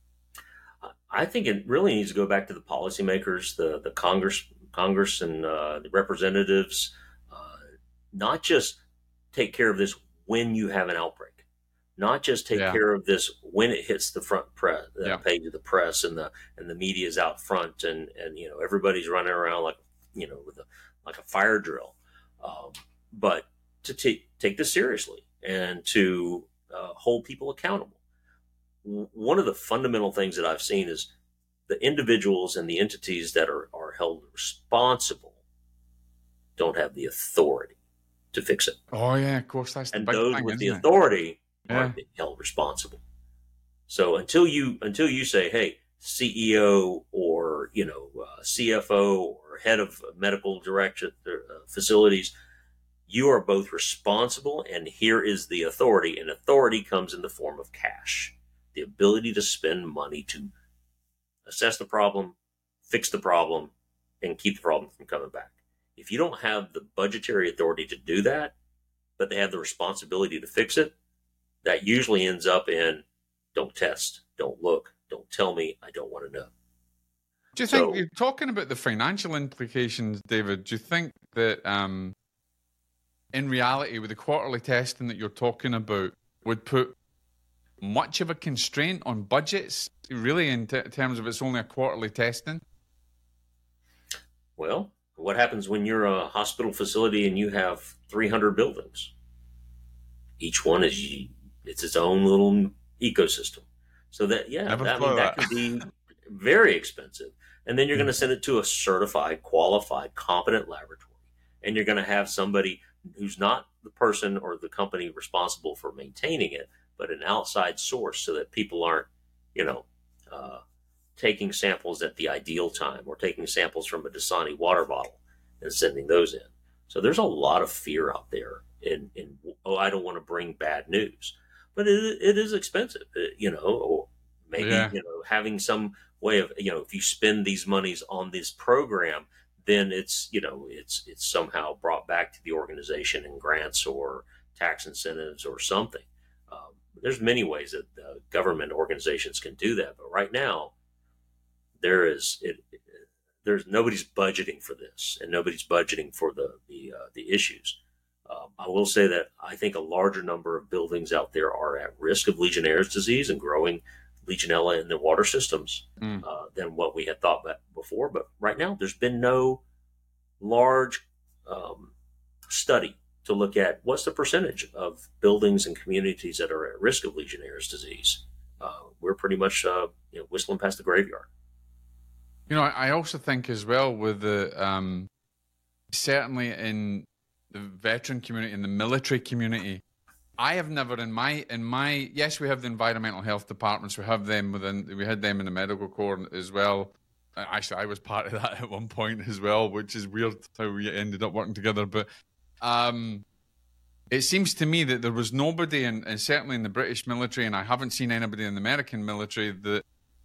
I think it really needs to go back to the policymakers, the, the Congress, Congress and uh, the representatives, uh, not just take care of this when you have an outbreak, not just take Yeah. care of this when it hits the front press, the Yeah. page of the press, and the and the media is out front, and and you know everybody's running around like you know with a like a fire drill, um, but to take take this seriously and to uh, hold people accountable. W- One of the fundamental things that I've seen is the individuals and the entities that are, are held responsible don't have the authority to fix it. Oh yeah, of course, that's the And big those thing, with the isn't it? authority Yeah. aren't being held responsible. So until you until you say, hey, C E O or you know uh, C F O or head of medical direction uh, facilities, you are both responsible, and here is the authority. And authority comes in the form of cash, the ability to spend money to assess the problem, fix the problem, and keep the problem from coming back. If you don't have the budgetary authority to do that, but they have the responsibility to fix it, that usually ends up in don't test, don't look, don't tell me, I don't want to know. Do you think, So- you're talking about the financial implications, David, do you think that um, in reality, with the quarterly testing that you're talking about, would put much of a constraint on budgets, really, in t- terms of it's only a quarterly testing? Well, what happens when you're a hospital facility and you have three hundred buildings? Each one is it's its own little ecosystem. So that yeah, Never that, I thought mean, of that that. can be very expensive. And then you're going to send it to a certified, qualified, competent laboratory, and you're going to have somebody who's not the person or the company responsible for maintaining it, but an outside source, so that people aren't, you know, uh, taking samples at the ideal time or taking samples from a Dasani water bottle and sending those in. So there's a lot of fear out there in, in oh, I don't want to bring bad news, but it, it is expensive, It- you know, or maybe, Yeah. you know, having some way of, you know, if you spend these monies on this program, then it's, you know, it's, it's somehow brought back to the organization in grants or tax incentives or something. Um, there's many ways that uh, government organizations can do that. But right now, there is it, it, there's nobody's budgeting for this, and nobody's budgeting for the the uh, the issues. Um, I will say that I think a larger number of buildings out there are at risk of Legionnaire's disease and growing Legionella in their water systems Mm. uh, than what we had thought back before. But right now, there's been no large um, study to look at what's the percentage of buildings and communities that are at risk of Legionnaire's disease. Uh, we're pretty much uh, you know, whistling past the graveyard. You know, I I also think as well with the um, certainly in the veteran community, in the military community, I have never in my in my yes, we have the environmental health departments, we have them within, we had them in the medical corps as well. Uh, Actually, I was part of that at one point as well, which is weird how we ended up working together. But um, it seems to me that there was nobody, in, and certainly in the British military, and I haven't seen anybody in the American military that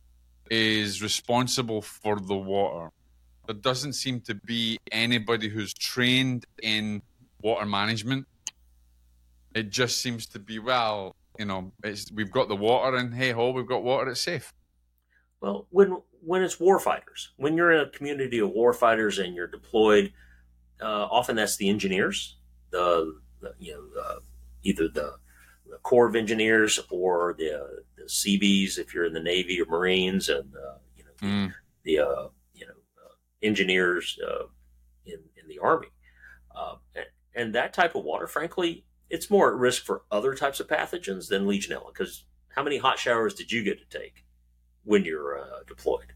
is responsible for the water. There doesn't seem to be anybody who's trained in water management. It just seems to be, well, you know, it's, we've got the water, and hey ho, we've got water, it's safe. Well, when when it's warfighters, when you're in a community of warfighters and you're deployed, uh, often that's the engineers, the, the you know uh, either the, the Corps of Engineers or the, the C Bs if you're in the Navy or Marines, and uh, you know the, Mm. the uh, you know uh, engineers uh, in in the Army, uh, and, and that type of water, frankly, it's more at risk for other types of pathogens than Legionella. Because how many hot showers did you get to take when you're uh, deployed?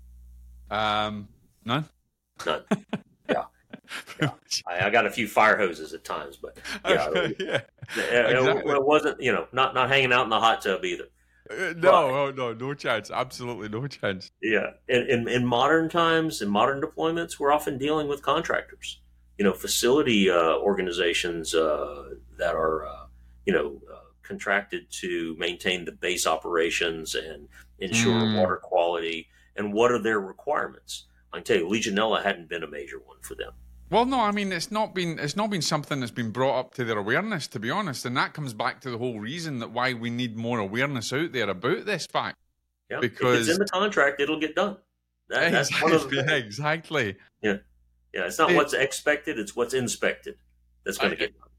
Um, none. None. Yeah. Yeah. I, I got a few fire hoses at times, but yeah, Okay, yeah, it, exactly. it wasn't, you know, not, not hanging out in the hot tub either. Uh, no, But oh, no, no chance. Absolutely no chance. yeah, in, in, in modern times, in modern deployments, we're often dealing with contractors, you know, facility uh, organizations uh, that are, uh, you know, uh, contracted to maintain the base operations and ensure Mm. water quality. And what are their requirements? I can tell you, Legionella hadn't been a major one for them. Well, no, I mean it's not been it's not been something that's been brought up to their awareness, to be honest, and that comes back to the whole reason that why we need more awareness out there about this fact. Yeah, if it's Because in the contract, it'll get done. That, that's one of the exactly, things. exactly. Yeah, yeah. It's not Hey, what's expected; it's what's inspected that's going to I, get done.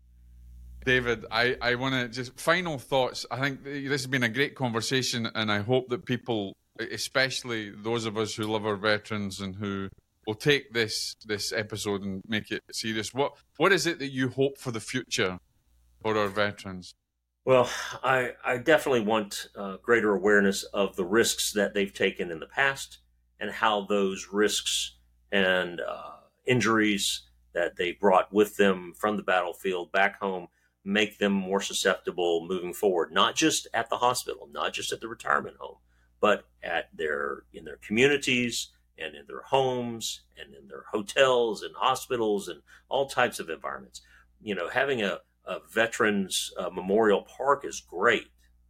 David, I, I want to just final thoughts. I think this has been a great conversation, and I hope that people, especially those of us who love our veterans and who will take this this episode and make it serious. What what is it that you hope for the future for our veterans? Well, I I definitely want uh, greater awareness of the risks that they've taken in the past and how those risks and uh, injuries that they brought with them from the battlefield back home make them more susceptible moving forward. Not just at the hospital, not just at the retirement home, but at their in their communities and in their homes and in their hotels and hospitals and all types of environments. You know, having a a veterans uh, memorial park is great,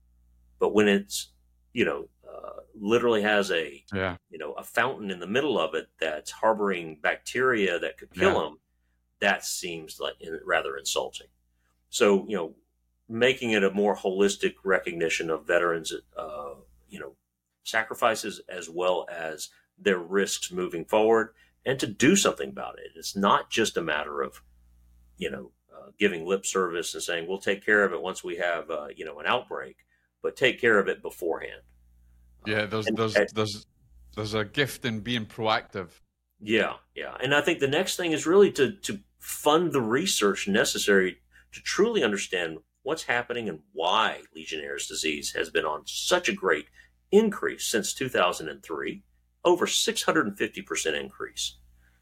but when it's, you know, uh, literally has a, Yeah, you know, a fountain in the middle of it that's harboring bacteria that could kill yeah, them, that seems like rather insulting. So, you know, making it a more holistic recognition of veterans, uh, you know, sacrifices as well as their risks moving forward, and to do something about it. It's not just a matter of, you know, uh, giving lip service and saying we'll take care of it once we have, uh, you know, an outbreak, but take care of it beforehand. yeah. Um, There's and there's uh, there's there's a gift in being proactive. yeah, yeah, and I think the next thing is really to to fund the research necessary to truly understand what's happening and why Legionnaire's disease has been on such a great increase since two thousand three, over six hundred fifty percent increase.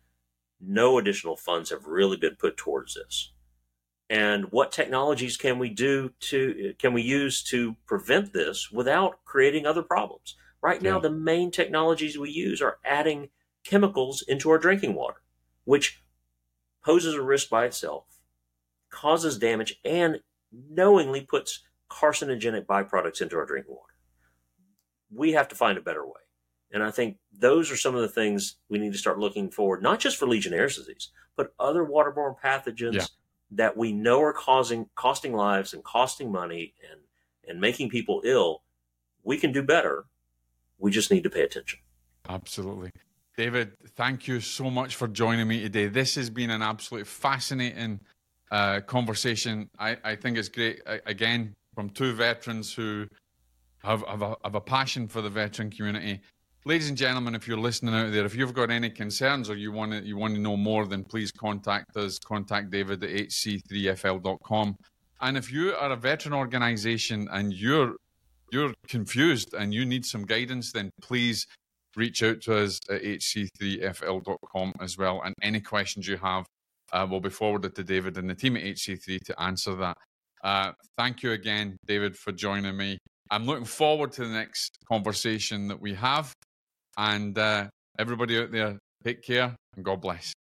No additional funds have really been put towards this. And what technologies can we do to can we use to prevent this without creating other problems? Right now, Yeah, the main technologies we use are adding chemicals into our drinking water, which poses a risk by itself, causes damage, and knowingly puts carcinogenic byproducts into our drinking water. We have to find a better way. And I think those are some of the things we need to start looking forward, not just for Legionnaire's disease, but other waterborne yeah. pathogens that we know are causing costing lives and costing money and and making people ill. We can do better. We just need to pay attention. Absolutely. David, thank you so much for joining me today. This has been an absolutely fascinating uh, conversation. I, I think it's great, I, again, from two veterans who have, have, a, have a passion for the veteran community. Ladies and gentlemen, if you're listening out there, if you've got any concerns or you want to you want to know more, then please contact us. Contact David at H C three F L dot com. And if you are a veteran organization and you're you're confused and you need some guidance, then please reach out to us at H C three F L dot com as well. And any questions you have uh, will be forwarded to David and the team at H C three to answer that. Uh, thank you again, David, for joining me. I'm looking forward to the next conversation that we have. And uh, everybody out there, take care and God bless.